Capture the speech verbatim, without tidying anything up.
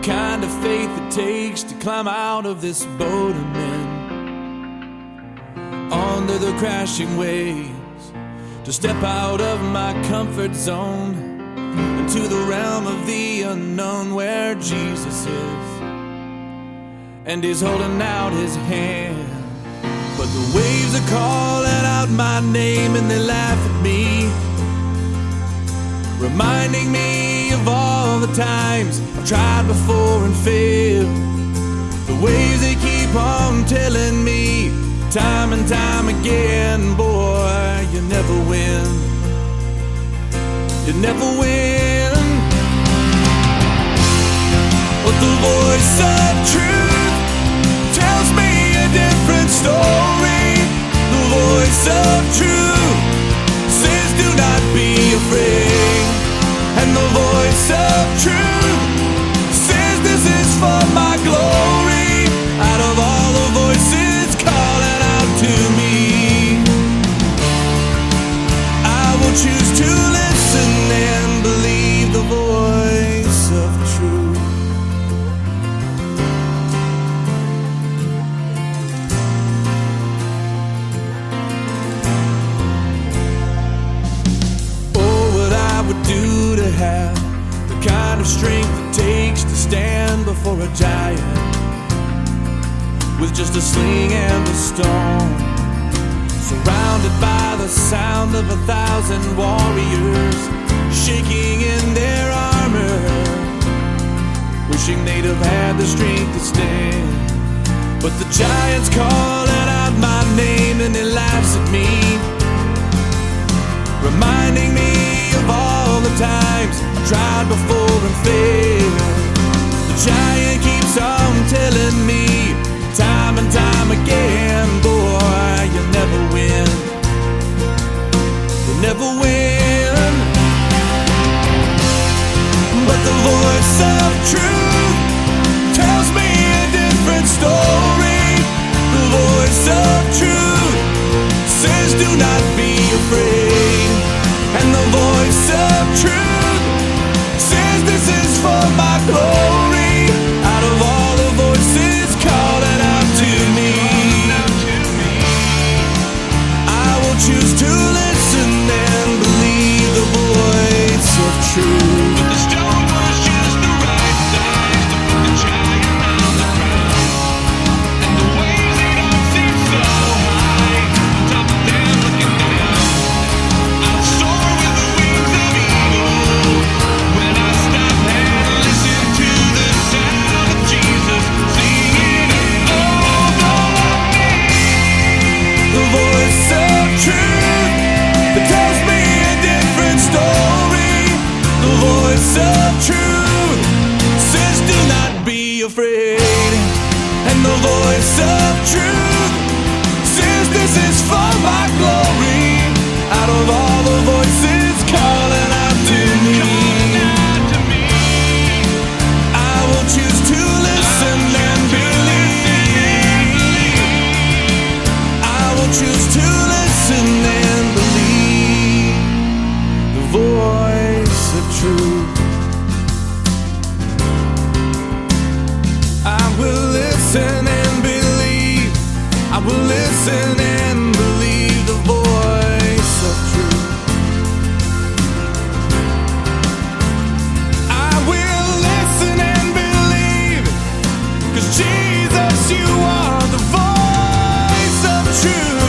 kind of faith it takes to climb out of this boat I'm in, under the crashing waves, to step out of my comfort zone into the realm of the unknown where Jesus is, and he's holding out his hand. But the waves are calling out my name and they laugh at me, reminding me of all the times I've tried before and failed. The waves, they keep on telling me time and time again, boy, you never win, you never win. But the voice of truth tells me a different story. The voice of truth says do not be afraid, and the voice of truth says this is for my glory. Out of all the voices calling out to me, I will choose to listen and believe the voice of truth. Oh, what I would do to have the kind of strength it takes to stand before a giant with just a sling and a stone, surrounded by the sound of a thousand warriors shaking in their armor, wishing they'd have had the strength to stand. But the giant's calling out my name and he laughs at me, reminding me of all the times I tried before and failed. The giant keeps on telling me time and time again, boy, you never win, you never win. But the voice of truth tells me a different story. The voice of truth says do not be afraid, and the voice of truth says this is for my glory. Out of all the voices calling out to me, I will choose to listen and believe the voice of truth. But the stone was just the right size to put the giant on the ground, and the waves, they don't seem so high, top of them looking down. I'll soar with the wings of eagle when I stop and listen to the sound of Jesus singing over me. The voice of truth that tells me a different story. The voice of truth says do not be afraid, and the voice of truth says this is for my glory. Out of all the voices calling out to me, I will choose to listen and believe. I will choose to listen and believe the voice of truth. I will listen and believe. I will listen and believe the voice of truth. I will listen and believe, 'cause Jesus, you are the voice of truth.